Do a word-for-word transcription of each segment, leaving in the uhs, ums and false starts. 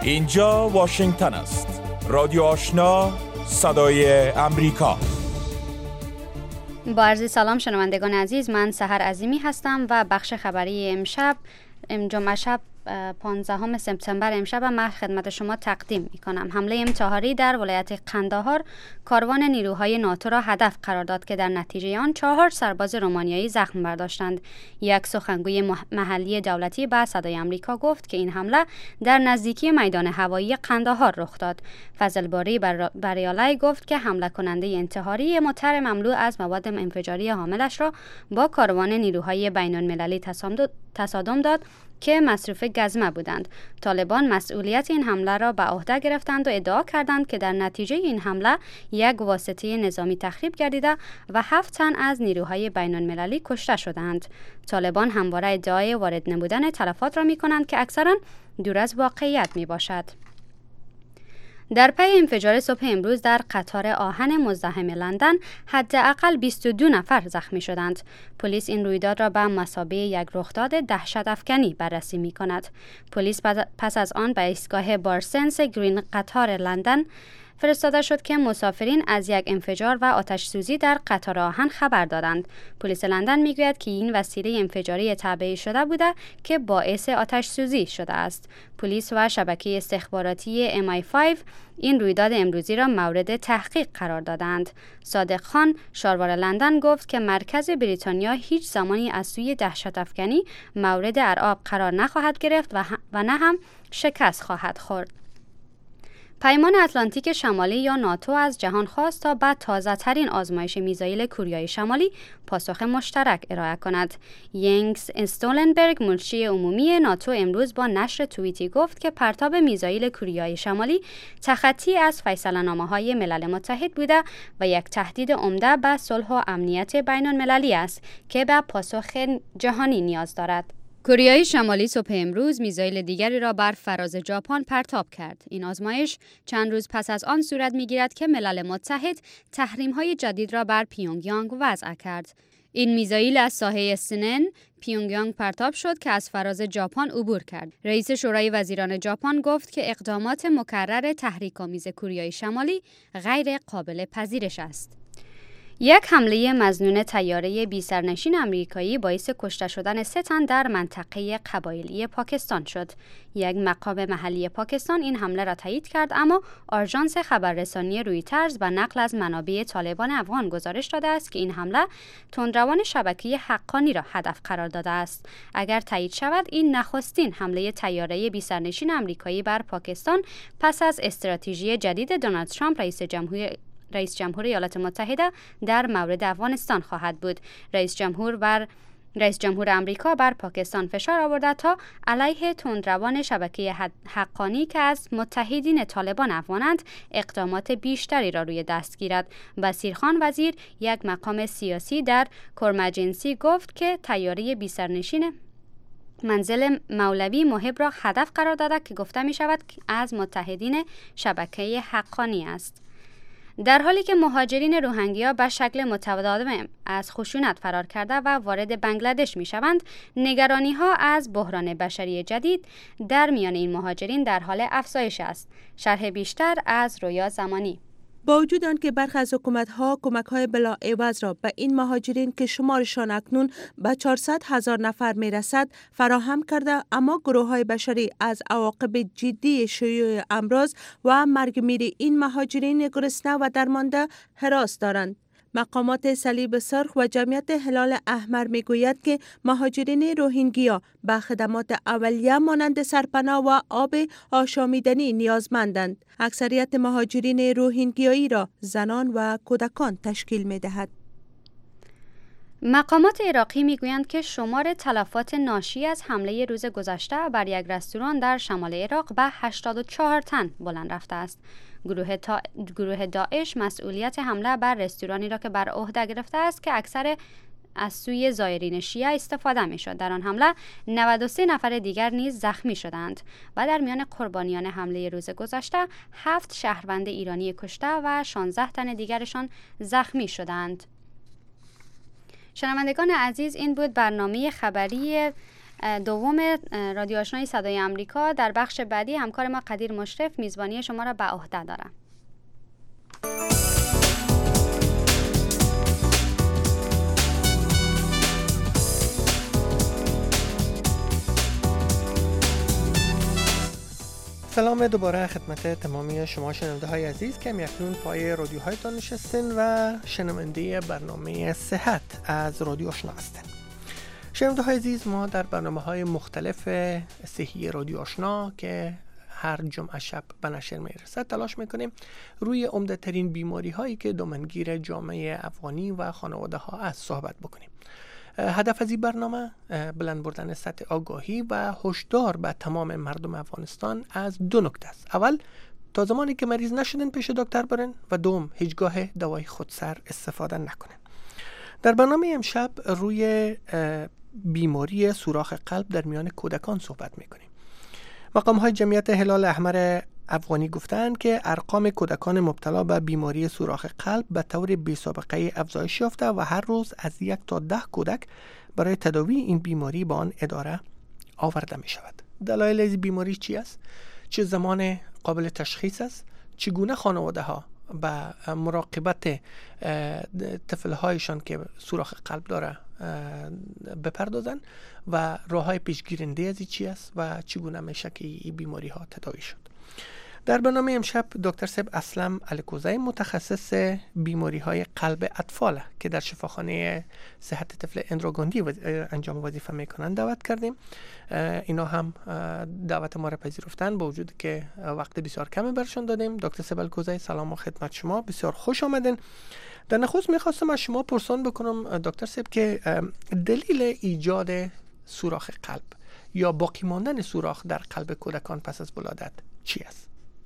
اینجا واشنگتن است. رادیو آشنا، صدای امریکا. با عرض سلام شنوندگان عزیز، من سحر عظیمی هستم و بخش خبری امشب جمعه شب پانزدهم سپتامبر امشب من خدمت شما تقدیم می کنم. حمله انتحاری در ولایت قندهار کاروان نیروهای ناتو را هدف قرار داد که در نتیجه آن چهار سرباز رومانیایی زخم برداشتند. یک سخنگوی محلی دولتی به صدای آمریکا گفت که این حمله در نزدیکی میدان هوایی قندهار رخ داد. فضل باری بریالای گفت که حمله کننده انتحاری موتر مملو از مواد انفجاری حاملش را با کاروان نیروهای بین المللی تصادم داد که مصروف گزمه بودند. طالبان مسئولیت این حمله را به عهده گرفتند و ادعا کردند که در نتیجه این حمله یک واسطه نظامی تخریب گردیده و هفت تن از نیروهای بین المللی کشته شدند. طالبان همواره ادعای وارد نبودن تلفات را می کنند که اکثرا دور از واقعیت می باشد. در پی انفجار صبح امروز در قطار آهن مزدحم لندن حداقل بیست و دو نفر زخمی شدند. پلیس این رویداد را به مثابه یک رخداد دهشت افکنی بررسی می کند. پلیس پس از آن به ایستگاه بارسنس گرین قطار لندن فرستاده شد که مسافرین از یک انفجار و آتش سوزی در قطار آهن خبر دادند. پلیس لندن میگوید که این وسیله انفجاری تعبیه شده بوده که باعث آتش سوزی شده است. پلیس و شبکه استخباراتی ام آی پنج این رویداد امروزی را مورد تحقیق قرار دادند. صادق خان شاروار لندن گفت که مرکز بریتانیا هیچ زمانی از سوی دهشت افکنی مورد ارعاب قرار نخواهد گرفت و نه هم شکست خواهد خورد. پیمان اتلانتیک شمالی یا ناتو از جهان خواست تا به تازه ترین آزمایش میزایل کوریای شمالی پاسخ مشترک ارائه کند. ینگس استولنبرگ منشی عمومی ناتو امروز با نشر توییتی گفت که پرتاب میزایل کوریای شمالی تخطی از فیصله‌نامه‌های ملل متحد بوده و یک تهدید عمده به صلح و امنیت بین المللی است که به پاسخ جهانی نیاز دارد. کره شمالی صبح امروز میزایل دیگری را بر فراز ژاپن پرتاب کرد. این آزمایش چند روز پس از آن صورت می‌گیرد که ملل متحد تحریم‌های جدید را بر پیونگیانگ وضع کرد. این میزایل از ساحه استنن پیونگیانگ پرتاب شد که از فراز ژاپن عبور کرد. رئیس شورای وزیران ژاپن گفت که اقدامات مکرر تحریک‌آمیز کره شمالی غیر قابل پذیرش است. یک حمله مظنون طیاره بی‌سرنشین آمریکایی باعث کشته شدن سه تن در منطقه قبایلی پاکستان شد. یک مقام محلی پاکستان این حمله را تایید کرد، اما آژانس خبررسانی رویترز به نقل از منابع طالبان افغان گزارش داده است که این حمله تندروان شبکه حقانی را هدف قرار داده است. اگر تایید شود، این نخستین حمله طیاره بی‌سرنشین آمریکایی بر پاکستان پس از استراتژی جدید دونالد ترامپ رئیس جمهوری رئیس جمهور ایالات متحده در مورد افغانستان خواهد بود. رئیس جمهور بر رئیس جمهور آمریکا بر پاکستان فشار آورده تا علیه تندروان شبکه حقانی که از متحدین طالبان افغانند اقدامات بیشتری را روی دست گیرد. بصیرخان وزیر، یک مقام سیاسی در کرمجنسی، گفت که طیاره بی‌سرنشین منزل مولوی محب را هدف قرار داده که گفته می شود از متحدین شبکه حقانی است. در حالی که مهاجرین روهینگیا به شکل متداوم از خشونت فرار کرده و وارد بنگلادش می شوند، نگرانی ها از بحران بشری جدید در میان این مهاجرین در حال افزایش است. شرح بیشتر از رویا زمانی. با وجود آنکه برخی از حکومت‌ها کمک‌های بلاعوض را به این مهاجرین که شمارشان اکنون به چهارصد هزار نفر می‌رسد فراهم کرده، اما گروه‌های بشری از عواقب جدی شیوع امراض و مرگ میر این مهاجرین گرسنه و درمانده هراس دارند. مقامات صلیب سرخ و جمعیت هلال احمر میگوید که مهاجرین روهینگیا به خدمات اولیه مانند سرپناه و آب آشامیدنی نیازمندند. اکثریت مهاجرین روهینگیایی را زنان و کودکان تشکیل می‌دهد. مقامات عراقی میگویند که شمار تلفات ناشی از حمله روز گذشته بر یک رستوران در شمال عراق به هشتاد و چهار تن بلند رفته است. گروه, تا... گروه داعش مسئولیت حمله بر رستورانی را که بر عهده گرفته است که اکثر از سوی زائرین شیعه استفاده می شد. در آن حمله نود و سه نفر دیگر نیز زخمی شدند و در میان قربانیان حمله روز گذشته هفت شهروند ایرانی کشته و شانزده تن دیگرشان زخمی شدند. شنوندگان عزیز، این بود برنامه خبری دوم رادیو آشنای صدای آمریکا. در بخش بعدی همکار ما قدیر مشرف میزبانی شما را به عهده دارم. سلام دوباره خدمت تمامی شما شنونده های عزیز که اکنون پای رادیوهایتان نشستین و شنونده برنامه صحت از رادیو آشنا هستین. شنونده های عزیز، ما در برنامه های مختلف صحی رادیو آشنا که هر جمعه شب به نشر میرسد تلاش میکنیم روی عمده ترین بیماری هایی که دامنگیر جامعه افغانی و خانواده ها از صحبت بکنیم. هدف از این برنامه بلند بردن سطح آگاهی و هشدار به تمام مردم افغانستان از دو نکته است. اول، تا زمانی که مریض نشدن پیش دکتر برن، و دوم، هیچگاه دوای خودسر استفاده نکنن. در برنامه امشب روی بیماری سوراخ قلب در میان کودکان صحبت میکنیم. مقام های جمعیت هلال احمر افغانی گفتند که ارقام کودکان مبتلا به بیماری سوراخ قلب به طور بی‌سابقه افزایش یافته و هر روز از یک تا ده کودک برای تداوی این بیماری به آن اداره آورده می شود. دلایل این بیماری چی است؟ چه زمان قابل تشخیص است؟ چگونه خانواده ها به مراقبت طفلهایشان که سوراخ قلب داره بپردازن و راه های پیشگیرنده از چی است و چگونه میشه که این بیماری ها تداوی شد. در برنامه امشب دکتر سب اسلم الکوزی، متخصص بیماری های قلب اطفال که در شفاخانه صحت طفل اندراگاندی انجام وظیفه میکنند دعوت کردیم. اینا هم دعوت ما را پذیرفتن با وجود که وقت بسیار کمی برشان دادیم. دکتر سب الکوزی، سلام و خدمت شما، بسیار خوش آمدین. در نخست میخواستم از شما پرسان بکنم دکتر سب که دلیل ایجاد سوراخ قلب یا باقی ماندن سوراخ در قلب کودکان پس از ولادت چی است؟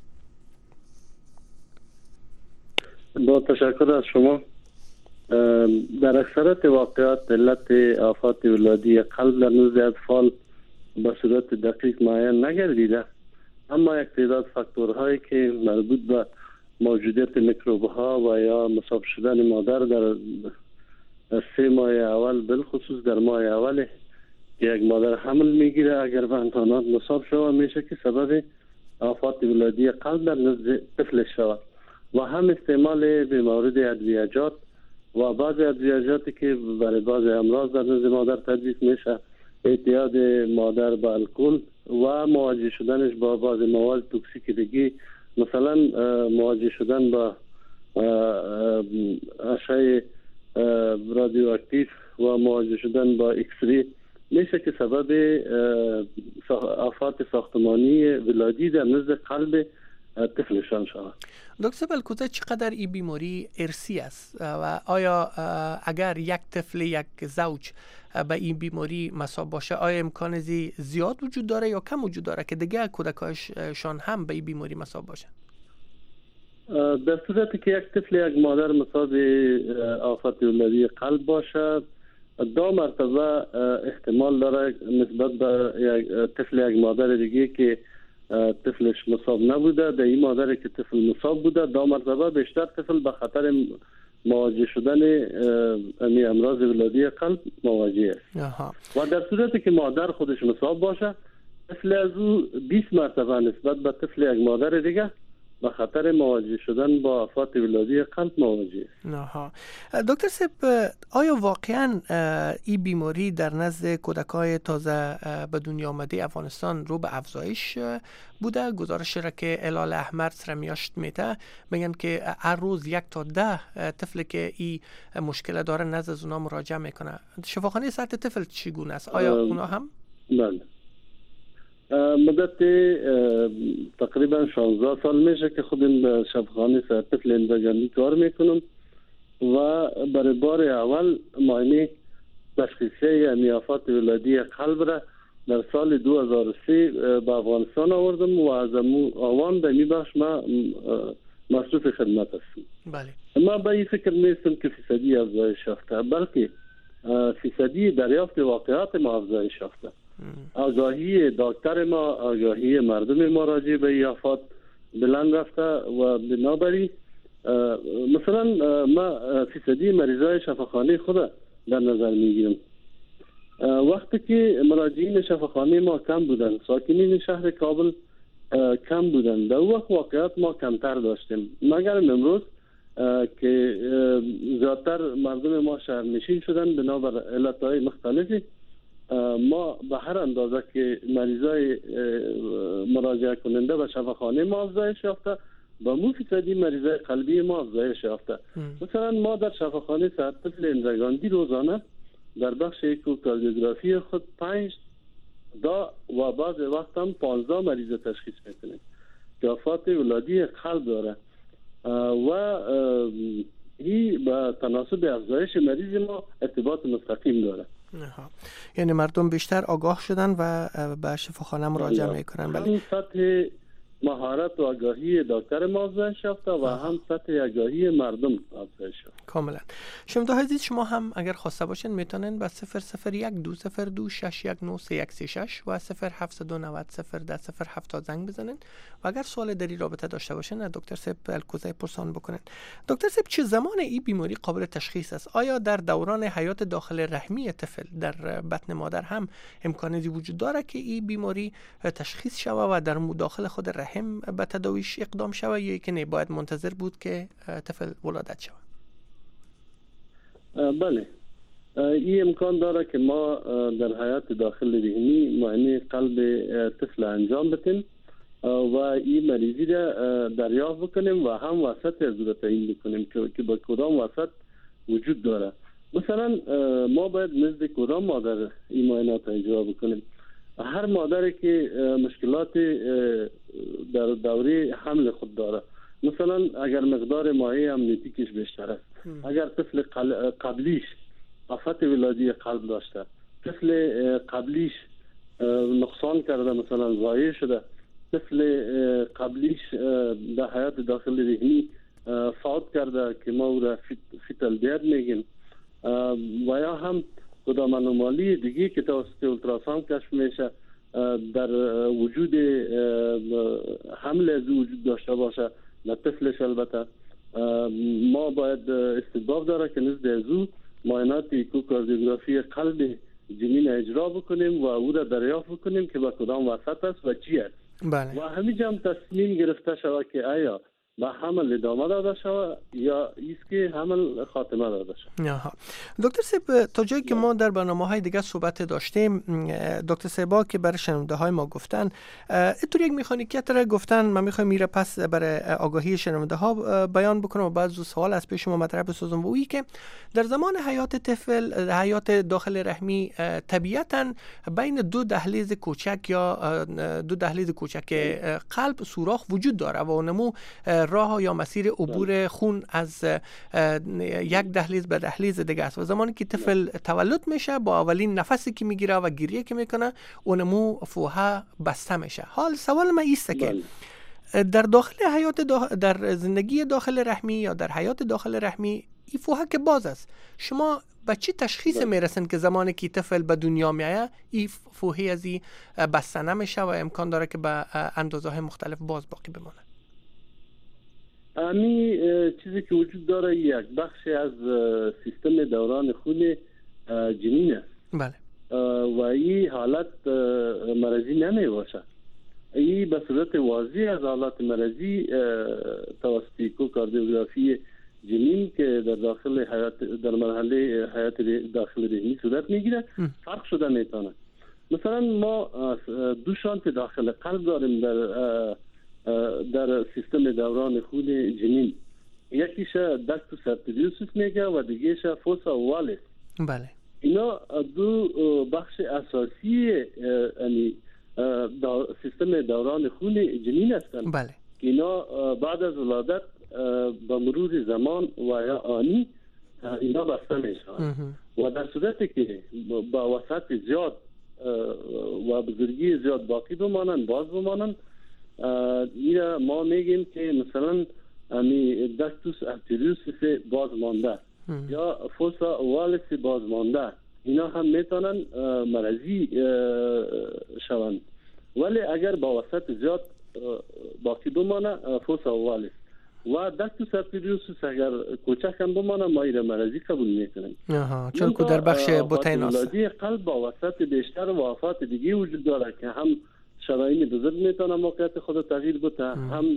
با تشکر از شما. در اکثرت واقعات علت آفات ولادی قلب در نزد اطفال به صورت دقیق معین نگردیده، اما یک تعداد فاکتورهایی که مربوط به موجودیت میکروب‌ها و یا مصاب شدن مادر در سه ماه اول، بالخصوص در ماه اول که یک مادر حمل میگیره، اگر به امکانات مصاب شود میشه که سبب آفات ولادی قلب در نزد طفل شود. و هم استعمال به مورد ادویجات و بعض ادویجاتی که برای بعض امراض در نزد مادر تجویز میشه، اعتیاد مادر به الکل و مواجه شدنش با بعض مواد توکسیک دیگه، مثلا مواجه شدن با اشعه رادیواکتیو و مواجه شدن با اکسری، میشه که سبب آفات ساختمانی ولادی در نزد قلب طفلشان شود. دکتر الکوزی، چقدر این بیماری ارثی است و آیا اگر یک طفل یک زوج به این بیماری مصاب باشه، آیا امکان زی زیاد وجود داره یا کم وجود داره که دیگه کودکایشان هم به این بیماری مصاب باشه؟ در صورتی که یک طفل یک مادر مصاب آفات ولادی قلب باشه، دو مرتبه احتمال داره نسبت به یک طفل یک مادر دیگه که طفلش مصاب نبوده، در این مادری که طفل مصاب بوده دو مرتبه بیشتر طفل به خطر مواجه شدن امی امراض ولادی قلب مواجه است. و در صورتی که مادر خودش مصاب باشه، طفل از او بیست مرتبه نسبت به طفل یک مادر دیگه به خطر مواجه شدن با آفات ولادی قلب مواجه است. دکتر سب، آیا واقعا این بیماری در نزد کودکای تازه به دنیا آمده افغانستان رو به افزایش بوده؟ گزارش را که هلال احمر سرمیاشت میده میگن که هر روز یک تا ده طفل که این مشکل داره نزد اونا مراجعه میکنه. شفاخانه صحت طفل چگونه است؟ آیا اونا هم؟ بله، مدت تقریبا شانزده سال میشه که خودم به شفاخانه صحت طفل اندراگاندی کار میکنم و برای بار اول معاینه تشخیصی یعنی آفات ولادی قلب را در سال دو هزار و سه به افغانستان آوردم و از آوان در می بخش ما مصروف خدمت هستم. بله. ما به این فکر نیستم که فیصدی افزایش یافته، بلکه فیصدی دریافت واقعات ما افزایش یافته. آگاهی دکتر ما، آگاهی مردم ما راجع به این آفات بلند رفته و بنابراین مثلا ما فیصدی مریضای شفاخانه خود در نظر میگیرم وقتی که مراجعین شفاخانه ما کم بودن، ساکنین شهر کابل کم بودن، در وقت واقعیت ما کمتر داشتیم. مگر امروز که زیادتر مردم ما شهرنشین شدن بنابر علتهای مختلفی، ما به هر اندازه که مریضای مراجعه کننده و شفاخانه ما افزایش یافته، با مو فیصدی مریضای قلبی ما افزایش یافته. مثلا ما در شفاخانه صحت طفل اندرگاندی روزانه در بخش اکوکاردیوگرافی خود پنج دا و بعض وقت هم پانزده مریض تشخیص میکنیم که آفات ولادی قلب داره و این به تناسب افزایش مریض ما ارتباط مستقیم داره. یعنی مردم بیشتر آگاه شدن و به شفاخانه مراجعه میکنن. بله. سطح مهارت و آگاهی دکتر ما افزایش یافته و هم سطح آگاهی مردم افزایش یافته. کاملا. شنونده عزیز، شما هم اگر خواسته باشین میتونین به صفر صفر یک دو صفر دو شش یک نه سه یک سه شش و صفر هفت دو نه صفر ده صفر هفت زنگ بزنین و اگر سوال در این رابطه داشته باشین دکتر سیب الکوزی پرسان بکنین. دکتر سیب، چه زمان این بیماری قابل تشخیص است؟ آیا در دوران حیات داخل رحمی طفل در بطن مادر هم امکاناتی وجود داره که این بیماری تشخیص شود و در داخل خود رحم به تداویش اقدام شود یا که نه باید منتظر بود که طفل ولادت شود؟ بله، این امکان داره که ما در حیات داخل رحمی معاینه قلب طفل انجام بدیم و این مریضی را دریافت بکنیم و هم وسط از او تعیین بکنیم که به کدام وسط وجود داره. مثلا ما باید نزد کدام مادر این معاینات اجرا بکنیم. هر مادری که مشکلات در دوره حمل خود داره، مثلا اگر مقدار مایع امنیتیکش بیشتر است، اگر طفل قبلیش آفت ولادی قلب داشته، طفل قبلیش نقصان کرده، مثلا ضایع شده، طفل قبلیش در حیات داخل رحمی فوت کرده که ما او را فیتال دید میگیم، و یا هم کدام انومالی دیگه که توسط اولتراساوند کشف میشه در وجود حمل از وجود داشته باشه در طفلش، البته ما باید استحباب داره که نزد از او معاینات اکوکاردیوگرافی قلب جنین اجرا بکنیم و او را دریافت بکنیم که به کدام وسط است و چی است. بله. و همینجا هم تصمیم گرفته شود که آیا به حمل ادامه داده شود یا ایست که حمل خاتمه داده شود. آها. دکتر سیب، تا جایی که ما در برنامه‌های دیگه صحبت داشتیم، دکتر سیبا که برای شنونده‌های ما گفتن اینطور یک مکانیکیت را گفتن، من می‌خوام میره پس برای آگاهی شنونده‌ها بیان بکنم و بعد سوال از پیش شما مطرح بسازم و اویی که در زمان حیات طفل، حیات داخل رحمی، طبیعتاً بین دو دهلیز کوچک یا دو دهلیز کوچک قلب سوراخ وجود داره و اونمو راه یا مسیر عبور خون از یک دهلیز به دهلیز دیگه است و زمانی که طفل تولد میشه با اولین نفسی که میگیره و گریه که میکنه اونمو فوحه بسته میشه. حال سوال من ایسته که در داخل حیات داخل در زندگی داخل رحمی یا در حیات داخل رحمی این فوحه که باز است، شما به چی تشخیص میرسن که زمانی که طفل به دنیا میایه این فوحه از این بسته نمیشه و امکان داره که به اندازه های مختلف باز باقی بمانه؟ امی چیزی که وجود داره یک بخشی از سیستم دوران خون جنین است. بله. و این حالت مرضی نمی باشه. این به صورت واضح از حالات مرضی توسط اکوکاردیوگرافی جنین که در داخل حیات در مرحله حیات داخل رحمی صورت میگیره فرق شده میتونه. مثلا ما دو شانت داخل قلب داریم در در سیستم دوران خون جنین. یکیش داکتوس ارتریوسوس میگه و دیگهش فوسا اووالیس. بله. اینا دو بخش اساسی یعنی سیستم دوران خون جنین هستند. بله. اینا بعد از ولادت با مرور زمان و یا آنی اینا بسته میشن و در صورتی که با وسعت زیاد و بزرگی زیاد باقی بمانن، باز بمانن، اینا ما میگیم که مثلا امی داکتوس ارتریوسوس باز مانده یا فوسا اووالیس باز مانده، اینا هم میتونن مرضی شوند. ولی اگر با وسعت زیاد باقی بمانه فوسا اووالیس و دکتر سرپیریوسوس اگر کوچک هم بمانه ما ایره مرضی قبول میکنیم. آها، چون که در بخش بطیناست. ولادی قلب با وسط بیشتر و آفات دیگه وجود داره که هم شرايين بزرگ میتونه موقعیت خود تغییر بده، هم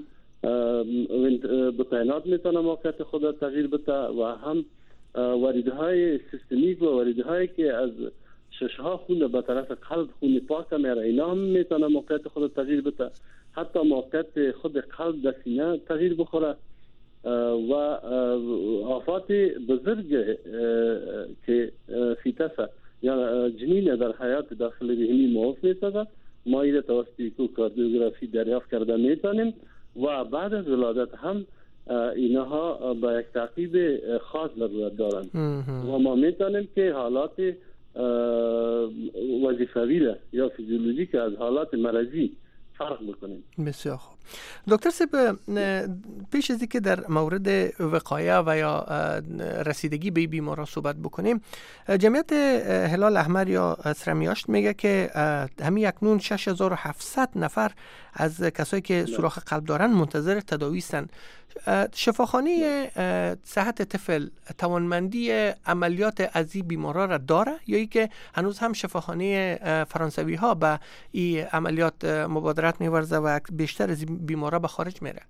بطینات میتونه موقعیت خود تغییر بده و هم واریدهای سیستمیک و واریدهایی که از ششها خون به طرف قلب خون پاک میره اینا هم میتونه موقعیت خود تغییر بده، حتی موقعیت خود قلب در سینه تغییر بخوره و آفات بزرگ که فیتس یا جنین در حیات داخل رحمی موقف میسازد ما ایره توسط ایکوکاردیوگرافی دریافت کرده میتونیم و بعد از ولادت هم اینها با یک تعقیب خاص ضرورت دارند و ما میتونیم که حالات وظیفوی یا فیزیولوژیک از حالات مرضی فرق بکنیم. بسیار خوب. دکتر سیب، پیش از اینکه در مورد وقایه و یا رسیدگی به بیمارا صحبت بکنیم، جمعیت هلال احمر یا سرمیاشت میگه که همین اکنون شش هزار و هفتصد نفر از کسایی که سوراخ قلب دارن منتظر تداوی هستند. شفاخانه صحت طفل توانمندی عملیات از این بیمارا را داره یا ای که هنوز هم شفاخانه فرانسوی ها به این عملیات مبادرت میورزه و بیشتر از بیمارا به خارج میره؟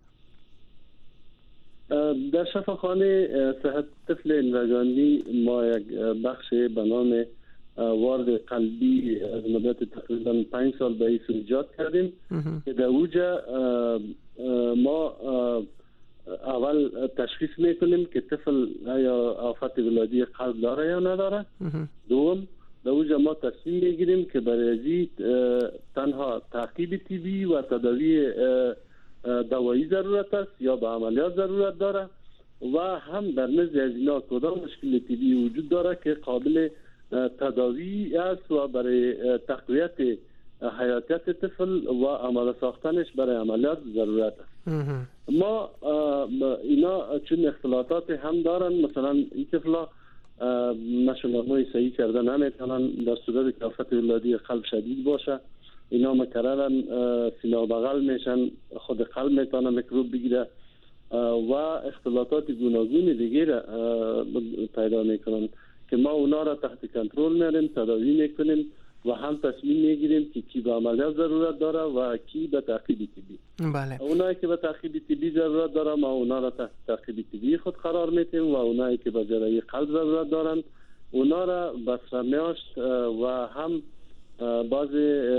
در شفاخانه صحت طفل اندرگاندی ما یک بخش به نام وارد قلبی از مدت تقریبا پنج سال به ایسو ایجاد کردیم که در اوجه ما اول تشخیص میکنیم که طفل یا آفت ولادی قلب داره یا نداره. دوم در اوجه ما تصمیم میگیریم که برای ازی تنها تعقیب طبی و تداوی دوایی ضرورت است یا به عملیات ضرورت داره و هم در نزد از اینا کدام مشکل طبی وجود داره که قابل تداوی است و برای تقویت حیاتیت طفل و عمل ساختنش برای عملیات ضرورت است. ما اینا چون اختلاطات هم دارن، مثلا این طفلا نشونامای صحیح کرده نمیتونن در صورت که آفت ولادی قلب شدید باشه، اینا مکررن سینه بغل میشن، خود قلب میتونه میکروب بگیره و اختلاطات گوناگون دیگه را پیدا میکنن که ما اونا را تحت کنترل میاریم، تداوی میکنیم و هم تصمیم میگیریم که کی به عملیات ضرورت داره و کی به تعقیب طبی. بله. اونایی که به تعقیب طبی ضرورت داره ما اونا را تحت تعقیب طبی خود قرار میدیم و اونایی که به جراحی قلب ضرورت دارن اونا را به سرمیاشت و هم بعض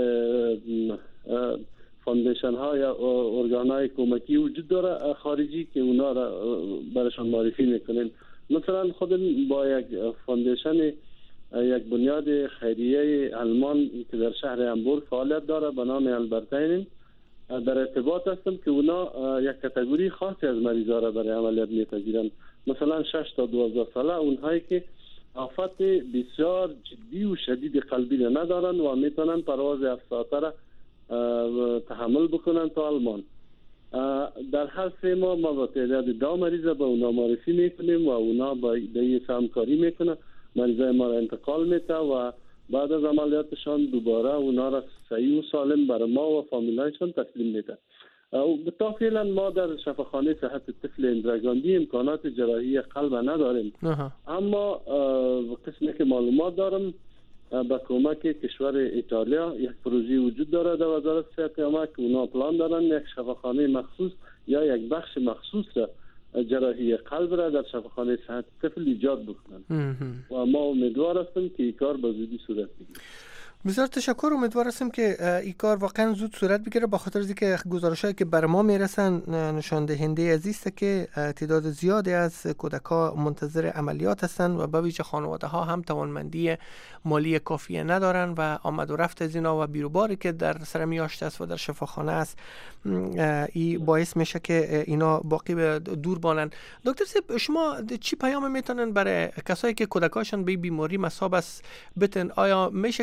فاندیشن ها یا ارگان های کمکی وجود داره خارجی که اونا را برشان معرفی میکنیم. مثلا خودم با یک فاندیشن یک بنیاد خیریه آلمان که در شهر همبورگ فعالیت داره به نام البرتاین در ارتباط هستم که اونا یک کاتگوری خاصی از مریضا را برای عملیات میپذیرن، مثلا شش تا دوازده ساله، اونهایی که آفت بسیار جدی و شدید قلبی را ندارن و میتونن پرواز هفت ساعته را تحمل بکنن تا آلمان. در هر سه ماه ما با تعداد دو مریض به اونا معرفی میکنیم و اونا با دیگه همکاری میکنن، مریضای ما را انتقال میده و بعد از عملیاتشان دوباره اونا را صحیح و سالم برای ما و فامیلایشان تسلیم میده. تا فعلا ما در شفاخانه صحت طفل اندرگاندی امکانات جراحی قلب نداریم، اما قسمی که معلومات دارم با کمک کشور ایتالیا یک پروژه وجود داره در وزارت صحت عامه که اونا پلان دارن یک شفاخانه مخصوص یا یک بخش مخصوص جراحی قلب را در شفاخانه صحت طفل ایجاد بکنن و ما امیدوار هستیم که این کار به زودی صورت بگیره. بسیار تشکر. امیدوار هستم که این کار واقعا زود صورت بگیره، با خاطر اینکه گزارشایی که بر ما میرسن نشان دهنده از است که تعداد زیادی از کودک‌ها منتظر عملیات هستند و به ویژه خانواده‌ها هم توانمندی مالی کافی ندارن و آمد و رفت از اینا و بیروباری که در سر میاشت است و در شفاخانه است این باعث میشه که اینا باقی به دور بانن. دکتر سیب، شما چی پیام میتونن برای کسایی که کودکاشون به بیماری مصاب است بتن؟ آیا میشه که اونا را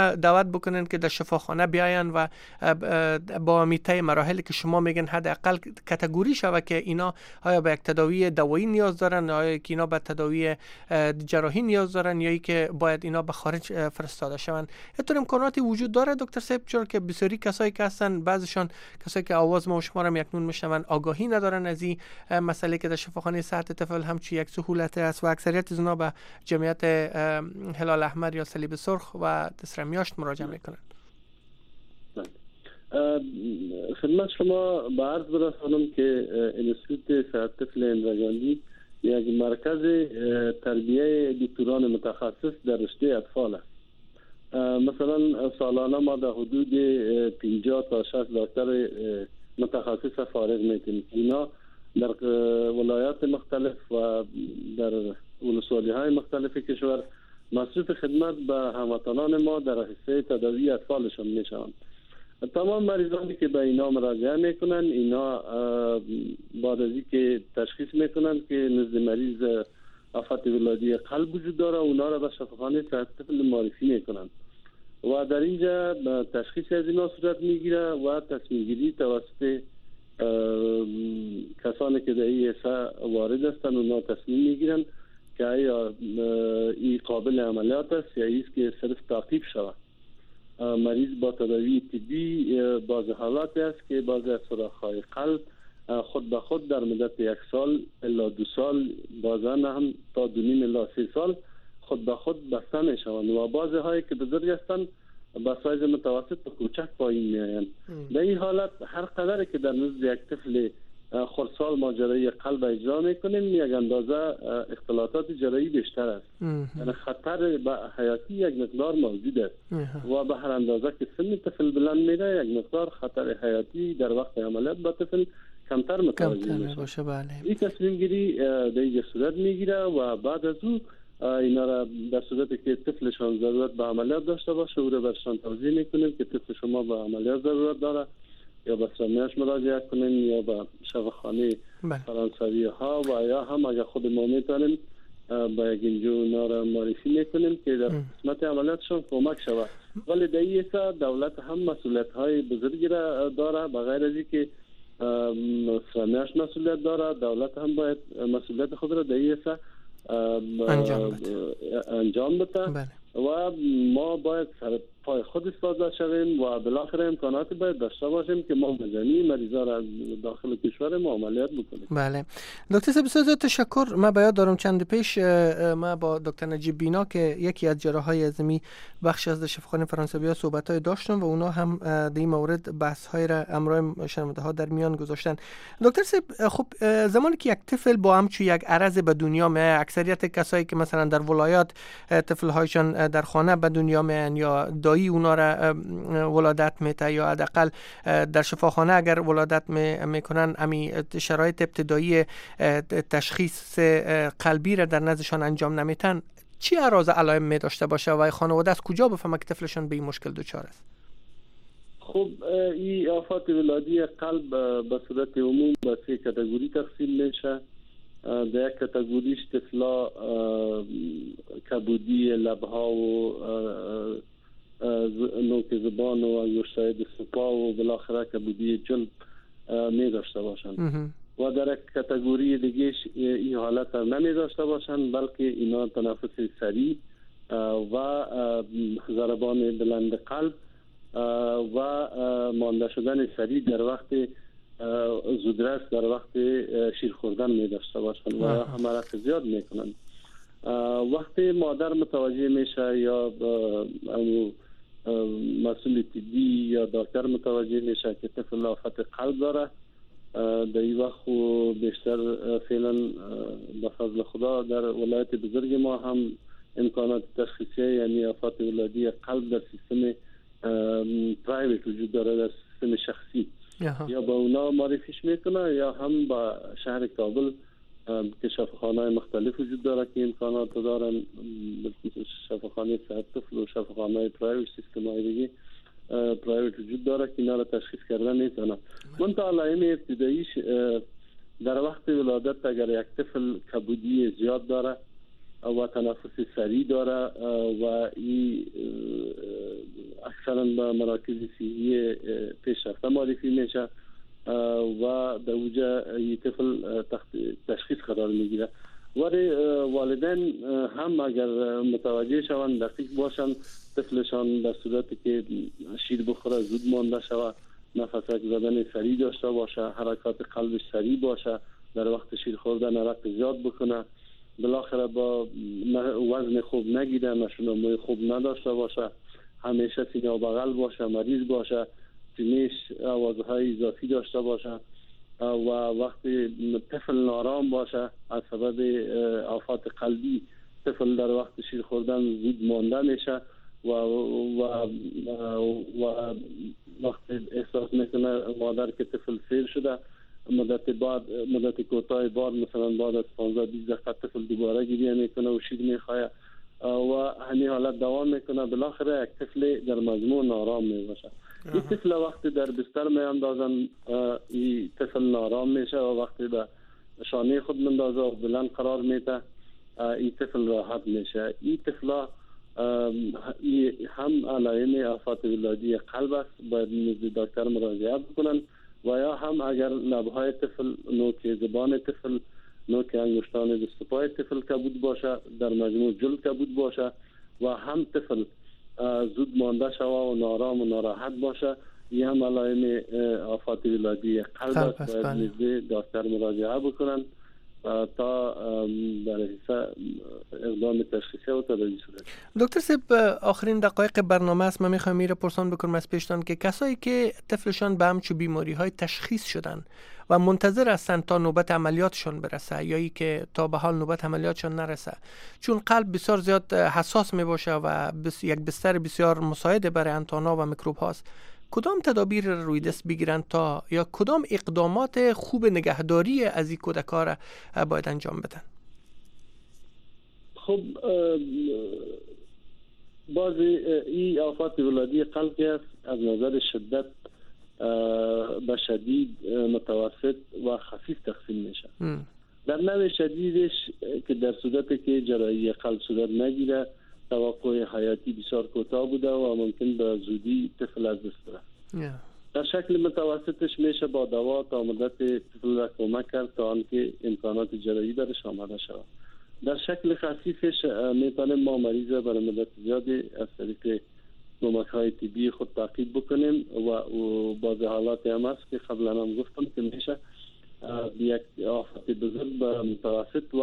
را دعوت بکنن که در شفاخانه بیاین و با میته مراحلی که شما میگن حداقل کاتگوری شوه که اینا آیا به یک تداوی دوایی نیاز دارن، آیا که اینا به تداوی جراحی نیاز دارن، یا ای که باید اینا به خارج فرستاده شون. اینطور امکاناتی وجود داره دکتر صاحب؟ چون که بسیاری کسایی که هستن، بعضیشان کسایی که آواز ما و شما را یکنون میشنون آگاهی ندارن از این مسئله که در شفاخانه صحت طفل همچی یک سهولت است و اکثریت از اونا به جمعیت هلال احمر یا صلیب سرخ و دسرمیاشت مراجعه میکنن. خدمت شما به عرض برسانم که انستیتوت صحت طفل اندرا یک مرکز تربیه دکتران متخصص در رشته اطفال است. مثلا سالانه ما در حدود پنجاه تا شصت دکتر متخصص فارغ میکنیم. اینا در ولایات مختلف و در ولسوالی های مختلف کشور مصروف خدمت به هموطنان ما در حصه تداوی اطفالشان میشوند. تمام مریضانی که به اینا مراجعه میکنن، اینا بعد از اینکه تشخیص میکنن که نزد مریض آفت ولادی قلب وجود داره، اونا را به شفاخانه صحت طفل معرفی میکنن و در اینجا تشخیص از اینا صورت میگیره و تصمیم گیری توسط کسانی که در این حصه وارد هستند اونا تصمیم میگیرن که آیا این قابل عملیات است یا ایست که صرف تعقیب شود. مریض با تداوی طبی باز حالات است که بعضی از سوراخ‌های قلب خود به خود در مدت یک سال الا دو سال، بعضا هم تا دو نیم الا سه سال خود به خود بسته می شوند و بعضی هایی که بزرگ هستند با سایز متوسط و کوچک پایین می آیند. در این حالت هر قدر که در نزد یک طفل خردسال ماجرای قلب اجرا میکنیم، یک اندازه اختلالات جراحی بیشتر است. یعنی خطر به حیاتی یک مقدار موجود است و به هر اندازه که سن طفل بلند میره، یک مقدار خطر حیاتی در وقت عملیات به طفل کمتر متوجه میشه. بله. این تصمیم گیری در اینجا صورت میگیره و بعد از او اینا را در صورتی که طفلشان ضرورت به عملیات داشته باشه او را برشان توضیح میکنیم که طفل شما به عملیات ضرورت داره، یا به سرمیاش مراجعه کنین یا به شفاخانه فرانسوی ها و یا هم اگر خود ما میتونیم با یک اینجا اونا را معرفی میکنیم که در قسمت عملیاتشان کمک شود. ولی در این حصه دولت هم مسئولیت های بزرگی را داره، بغیر از اینکه سرمیاش مسئولیت داره، دولت هم باید مسئولیت خود را در این حصه انجام بده. انجام بده و ما باید سر پای خود استفاده شویم و بالاخره امکاناتی باید داشته باشیم که ما مجانی مریضا را داخل کشور ما عملیات بکنیم. بله دکتر صاحب بسیار تشکر. من باید دارم چند پیش ما با دکتر نجیب بینا که یکی از جراحای عظمی بخش از شفاخانه فرانسوی صحبت‌های داشتم و اونا هم در این مورد بحث‌های را امرای شنونده ها در میان گذاشتن. دکتر صاحب خب زمانی که یک طفل با همچون یک عرض به دنیا میاد، اکثریت کسایی که مثلا در ولایات طفل‌هایشان در خانه به دنیا میان یا دایی اونا را ولادت میته یا حداقل در شفاخانه اگر ولادت میکنن امی شرایط ابتدایی تشخیص قلبی را در نزدشان انجام نمیتن، چی اراز علائم می داشته باشه و خانواده از کجا بفهمه که طفلشان به این مشکل دچار است؟ خب این آفات ولادی قلب به صورت عموم به سه کاتگوری تقسیم میشه. در یک کاتگوریش طفلا کبودی لبها و نوک زبان و انگشتای دست و پا و بالاخره کبودی جلد می داشته باشند و در یک کاتگوری دیگه این حالت را نمی داشته باشند، بلکه اینا تنفس سریع و ضربان بلند قلب و مانده شدن سریع در وقت زودرس در وقت شیر خوردن می داشته باشند و هم عرق زیاد می کنند. وقتی مادر متوجه میشه یا مسئول طبی یا دکتر متوجه میشه که طفل آفت قلب داره، در این وقت بیشتر فعلا به فضل خدا در ولایت بزرگ ما هم امکانات تشخیصی یعنی آفات ولادی قلب در سیستم پرایویت وجود داره، در سیستم شخصی یا با اونا معرفیش میکنه یا هم با شهر کابل که شفاخانه مختلف وجود داره که امکانات دارن، شفاخانه صحت طفل و شفاخانه پرایویت سیستم های دیگه پرایویت وجود داره که اینا را تشخیص کردن میتونن. منتها علائم ابتداییش در وقت ولادت اگر یک طفل کبودی زیاد داره و تنفس سریع داره و این اکثرا به مراکز صحی پیشرفته معرفی میشه و در اوجا این طفل تشخیص قرار میگیره. ولی والدین هم اگر متوجه شوند، دقیق باشند، طفلشان در صورتی که شیر بخوره زود مانده شود، نفسک زدن سریع داشته باشه، حرکات قلبش سریع باشه، در وقت شیر خوردن عرق زیاد بکنه، بالاخره با وزن خوب نگیره، نشونامای خوب نداشته باشه، همیشه سینه و بغل باشه، مریض باشه، سینه‌اش آوازهای اضافی داشته باشه و وقتی طفل نارام باشه از سبب آفات قلبی، طفل در وقت شیر خوردن زود مانده میشه و و و وقتی احساس میکنه مادر که طفل سیر شده، مدت بعد مدت کوتاه بعد مثلا بعد از پانزده بیست دقیقه طفل دوباره گریه میکنه و شیر میخواه و همین حالت دوام میکنه، بالاخره یک طفل در مجموع نارام میباشه. این طفل وقتی در بستر میاندازن، این طفل نارام میشه و وقتی به شانه خود مندازه و بلند قرار میده، این طفل راحت میشه. این طفل هم علائم آفات ولادی قلب است، باید نزد دکتر مراجعه بکنن و یا هم اگر لبهای طفل، نوک زبان طفل، نوک انگشتان دست و پای طفل کبود باشه، در مجموع جلد کبود باشه و هم طفل زود مانده شوه و نارام و ناراحت باشه، این هم علائم آفات ولادی قلب است، باید نزد دکتر مراجعه بکنن تا در حصه اقدام تشخیصی و تداوی صورت. دکتر صاحب، آخرین دقایق برنامه است، من میخوام میره پرسان بکنم از پیشتان که کسایی که طفلشان به همچو بیماری های تشخیص شدن و منتظر هستند تا نوبت عملیاتشان برسه یا ای که تا به حال نوبت عملیاتشان نرسه، چون قلب بسیار زیاد حساس می باشه و بس یک بستر بسیار مساعد برای انتانا و میکروب هاست، کدام تدابیر روی دست بگیرند تا یا کدام اقدامات خوب نگهداری از این کودک‌ها را باید انجام بدن؟ خب بعضی این آفات ولادی قلب است از نظر شدت به شدید، متوسط و خفیف تقسیم میشه. در نوع شدیدش که در صورتی که جراحی قلب صورت نگیره، توقع حیاتی بسیار کوتاه بوده و ممکن به زودی طفل از دست بره. yeah. در شکل متوسطش میشه با دوا تا مدت طفل را کمک کرد تا آنکه امکانات جراحی برش آماده شود. در شکل خفیفش میتونیم ما مریض برای مدت زیادی از طریق کمک های طبی خود تعقیب بکنیم و بعض حالات هم هست که قبلا هم گفتم که میشه یک آفت بزرگ به متوسط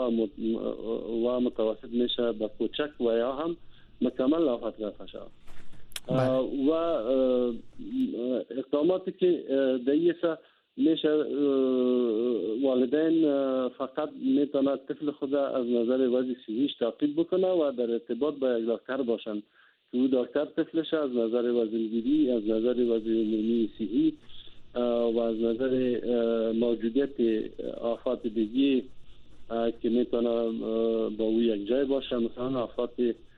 و متوسط میشه به کوچک و یا هم مکمل آفت رفع شود. و اقداماتی که دیگه میشه والدین فقط میتونه طفل خود از نظر وضع صحیش تعقیب بکنه و در ارتباط با یک دکتر باشن که او دکتر طفلش از نظر وزنگیری، از نظر وضع عمومی صحی و از نظر موجودیت آفات دیگه که میتونه با او یک جای باشه، مثلا آفات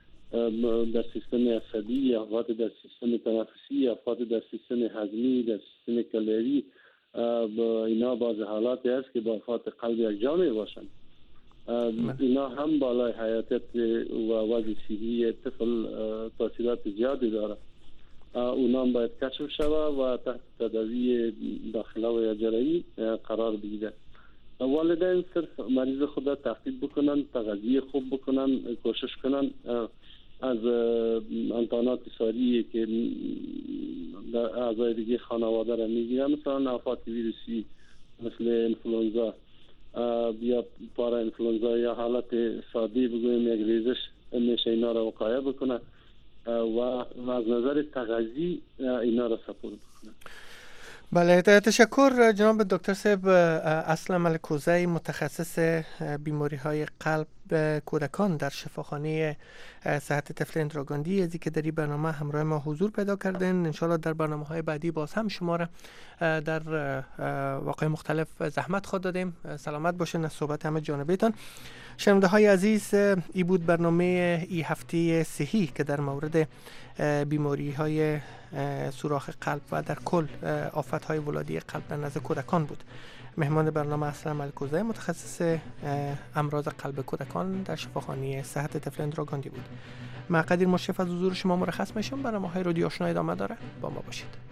در سیستم عصبی، آفات در سیستم تنفسی، آفات در سیستم هضمی، در سیستم کلیوی، با اینا باز حالاتی هست که با آفات قلب یک جا می باشن. اینا هم بالای حیاتیت و وضع صحی طفل تاثیرات زیادی داره. اونا هم باید کشف شود و تحت تداوی داخله و یا جراحی قرار بگیره. والدین صرف مریض خود تعقیب بکنن، تغذیه خوب بکنن، کوشش کنن از امکانات ساری که در اعضای دیگه خانواده را میگیرن، مثلا آفات ویروسی مثل انفلونزا یا پارا انفلونزا یا حالت ساده بگویم یک ریزش، میشه اینا را وقایه بکنه و از نظر تغذیه اینا را سپورت بکنه. بله، تشکر جناب دکتر صاحب. اسلم الکوزی، متخصص بیماری های قلب کودکان در شفاخانه صحت طفل اندراگاندی، از که در این برنامه همراه ما حضور پیدا کردن. انشالله در برنامه های بعدی باز هم شما را در واقع مختلف زحمت خود دادیم. سلامت باشین از صحبت همه جانبیتان. شنونده های عزیز، ای بود برنامه ای هفته صحی که در مورد بیماری های سوراخ قلب و در کل آفت های ولادی قلب در نزد کودکان بود. مهمان برنامه اسلام الکوزه متخصص امراض قلب کودکان در شفاخانه صحت طفل اندراگاندی بود. من قدیر مشرف از حضور شما مرخص میشم. برنامه‌های رادیو آشنا ادامه داره. با ما باشید.